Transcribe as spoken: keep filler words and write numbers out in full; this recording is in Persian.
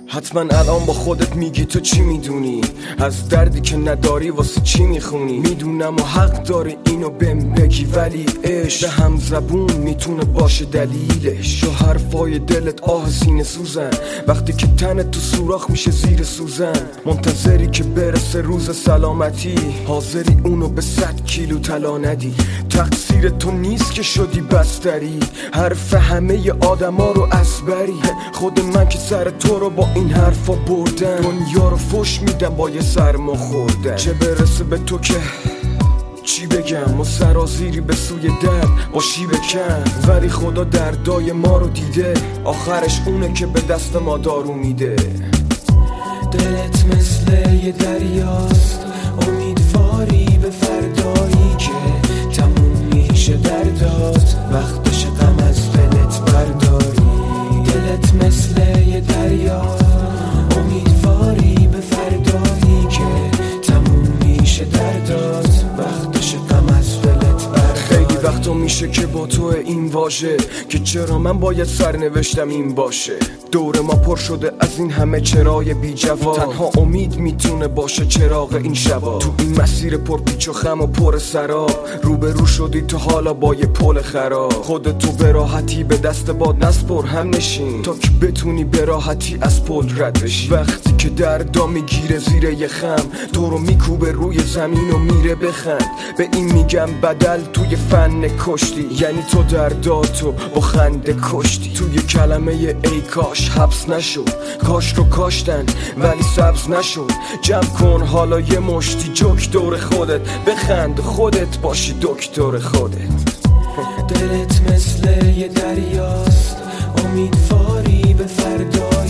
حتما الان با خودت میگی تو چی میدونی از دردی که نداری واسه چی میخونی. میدونم و حق داری اینو بهم بگی، ولی عشق به هم زبون میتونه باشه دلیلش. و حرفای دلت آه سینه سوزن وقتی که تنت تو سوراخ میشه زیر سوزن. منتظری که برسه روز سلامتی، حاضری اونو به صد کیلو طلا ندی. تقصیر تو نیست که شدی بستری، حرف همه ی آدما رو اسبری. خود من که سر تو رو با این حرفا بردن، دنیا رو فش میدم با یه سرما خوردن. چه برسه به تو که چی بگم، و سرازیری به سوی درد باشی بکن. ولی خدا دردای ما رو دیده، آخرش اونه که به دست ما دارو میده. دلت مثل یه دریاست، امیدواری به فردایی که تموم میشه دردات، وقتش غم از دلت برداری. دلت مثل یه دریاست، امیدواری به فردایی که تموم میشه دردات، وقتش غم از دلت برداری. خیلی وقتا میشه که با تو این واژه که چرا من باید سرنوشتم این باشه. دور ما پر شده از این همه چرای بی جواب، تنها امید میتونه باشه چراغ این شبا. تو این مسیر پر پیچ و خم و پر سراب، روبرو شدی تو حالا با یه پل خراب. خودتو به راحتی به دست باد نسپر، هم نشین تا که بتونی به راحتی از پل رد بشی. وقتی که دردا میگیره زیر یه خم، تو رو میکوبه روی زمین و میره بخند. به این میگم بدل توی فن کشتی، یعنی تو درداتو با خنده کشتی. توی کلمه ای کاش حبس نشد، کاش رو کاشتن ولی سبز نشد. جمع کن حالا یه مشتی جوک دور خودت، بخند خودت باشی دکتر خودت. دلت مثل یه دریاست، امیدواری به فردایی